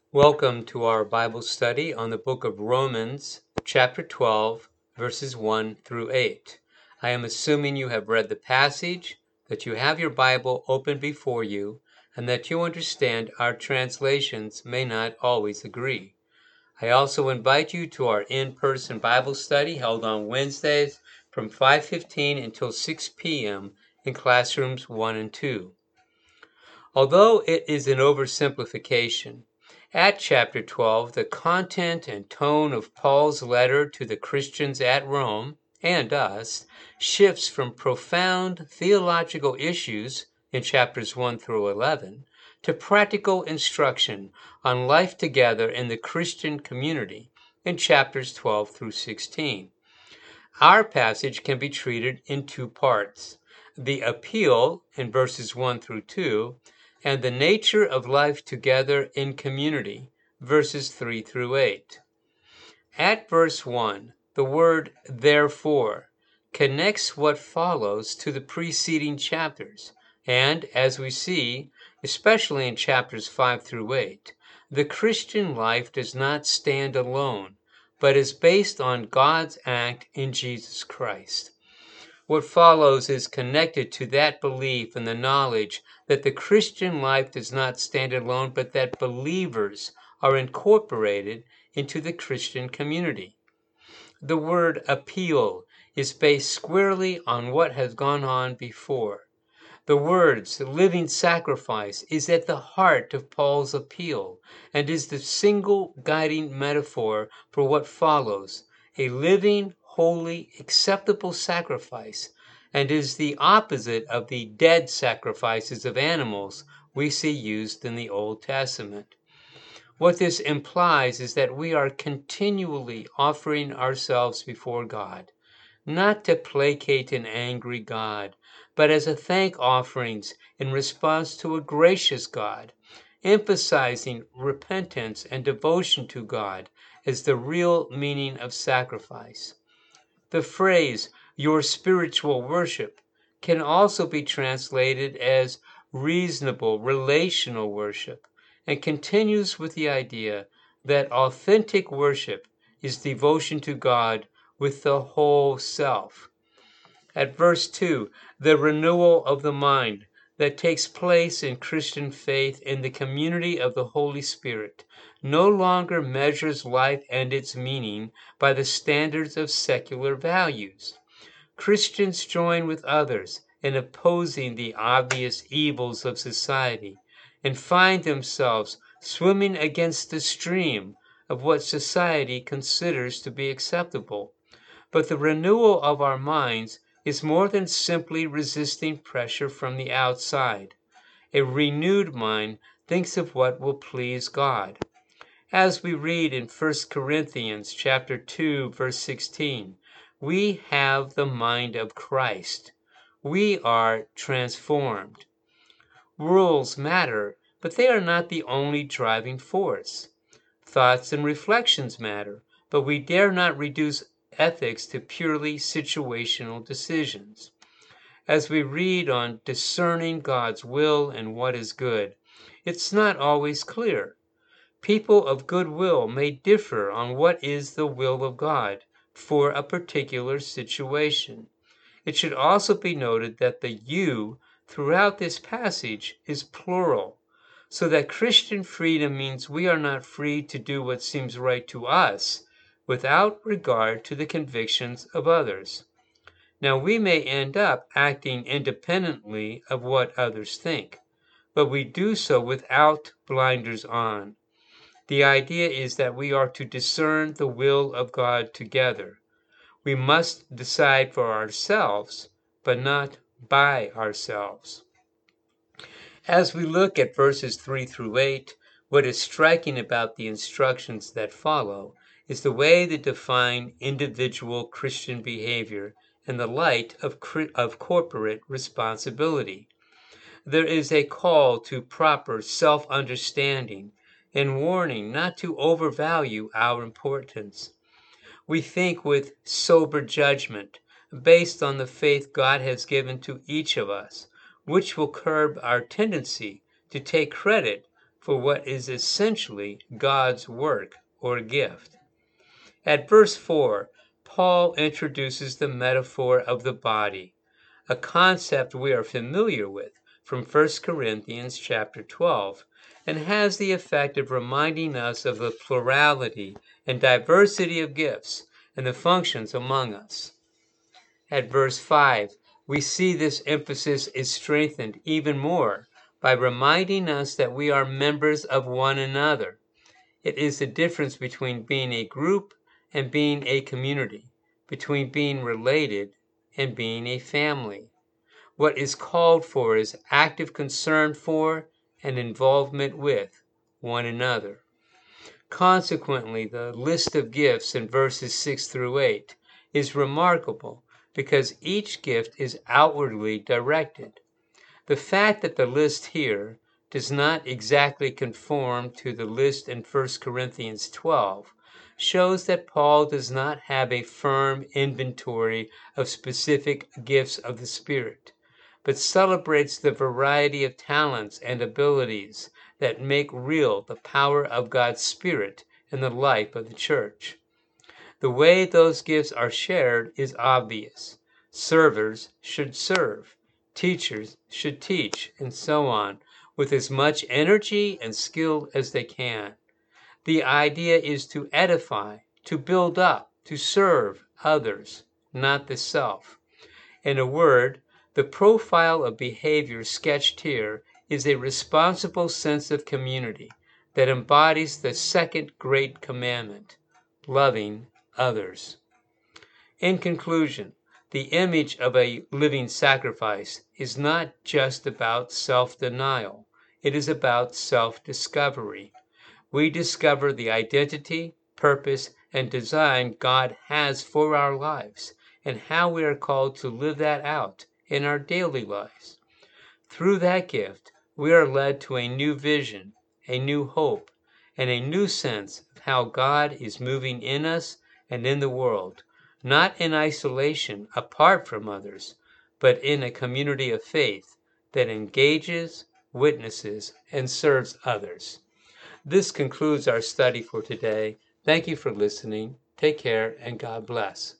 Welcome to our Bible study on the book of Romans, chapter 12, verses 1 through 8. I am assuming you have read the passage, that you have your Bible open before you, and that you understand our translations may not always agree. I also invite you to our in-person Bible study held on Wednesdays from 5:15 until 6 p.m. in classrooms 1 and 2. Although it is an oversimplification, at chapter 12, the content and tone of Paul's letter to the Christians at Rome and us shifts from profound theological issues in chapters 1 through 11 to practical instruction on life together in the Christian community in chapters 12 through 16. Our passage can be treated in two parts: the appeal in verses 1 through 2, and the nature of life together in community, verses 3 through 8. At verse 1, the word therefore connects what follows to the preceding chapters, and as we see, especially in chapters 5 through 8, the Christian life does not stand alone, but is based on God's act in Jesus Christ. What follows is connected to that belief and the knowledge that the Christian life does not stand alone, but that believers are incorporated into the Christian community. The word appeal is based squarely on what has gone on before. The words living sacrifice is at the heart of Paul's appeal and is the single guiding metaphor for what follows: a living, holy, acceptable sacrifice, and is the opposite of the dead sacrifices of animals we see used in the Old Testament. What this implies is that we are continually offering ourselves before God, not to placate an angry God, but as a thank offerings in response to a gracious God, emphasizing repentance and devotion to God as the real meaning of sacrifice. The phrase, your spiritual worship, can also be translated as reasonable relational worship, and continues with the idea that authentic worship is devotion to God with the whole self. At verse 2, the renewal of the mind that takes place in Christian faith in the community of the Holy Spirit no longer measures life and its meaning by the standards of secular values. Christians join with others in opposing the obvious evils of society and find themselves swimming against the stream of what society considers to be acceptable. But the renewal of our minds is more than simply resisting pressure from the outside. A renewed mind thinks of what will please God. As we read in 1 Corinthians chapter 2, verse 16, we have the mind of Christ. We are transformed. Rules matter, but they are not the only driving force. Thoughts and reflections matter, but we dare not reduce ethics to purely situational decisions. As we read on discerning God's will and what is good, it's not always clear. People of good will may differ on what is the will of God for a particular situation. It should also be noted that the you throughout this passage is plural, so that Christian freedom means we are not free to do what seems right to us without regard to the convictions of others. Now, we may end up acting independently of what others think, but we do so without blinders on. The idea is that we are to discern the will of God together. We must decide for ourselves, but not by ourselves. As we look at verses 3 through 8, what is striking about the instructions that follow is the way they define individual Christian behavior in the light of corporate responsibility. There is a call to proper self-understanding and warning not to overvalue our importance. We think with sober judgment, based on the faith God has given to each of us, which will curb our tendency to take credit for what is essentially God's work or gift. At verse 4, Paul introduces the metaphor of the body, a concept we are familiar with from 1 Corinthians chapter 12, and has the effect of reminding us of the plurality and diversity of gifts and the functions among us. At verse 5, we see this emphasis is strengthened even more by reminding us that we are members of one another. It is the difference between being a group and being a community, between being related and being a family. What is called for is active concern for and involvement with one another. Consequently, the list of gifts in verses 6 through 8 is remarkable because each gift is outwardly directed. The fact that the list here does not exactly conform to the list in 1 Corinthians 12 shows that Paul does not have a firm inventory of specific gifts of the Spirit, but celebrates the variety of talents and abilities that make real the power of God's Spirit in the life of the church. The way those gifts are shared is obvious. Servers should serve, teachers should teach, and so on, with as much energy and skill as they can. The idea is to edify, to build up, to serve others, not the self. In a word, the profile of behavior sketched here is a responsible sense of community that embodies the second great commandment, loving others. In conclusion, the image of a living sacrifice is not just about self-denial. It is about self-discovery. We discover the identity, purpose, and design God has for our lives and how we are called to live that out in our daily lives. Through that gift, we are led to a new vision, a new hope, and a new sense of how God is moving in us and in the world, not in isolation apart from others, but in a community of faith that engages, witnesses, and serves others. This concludes our study for today. Thank you for listening. Take care and God bless.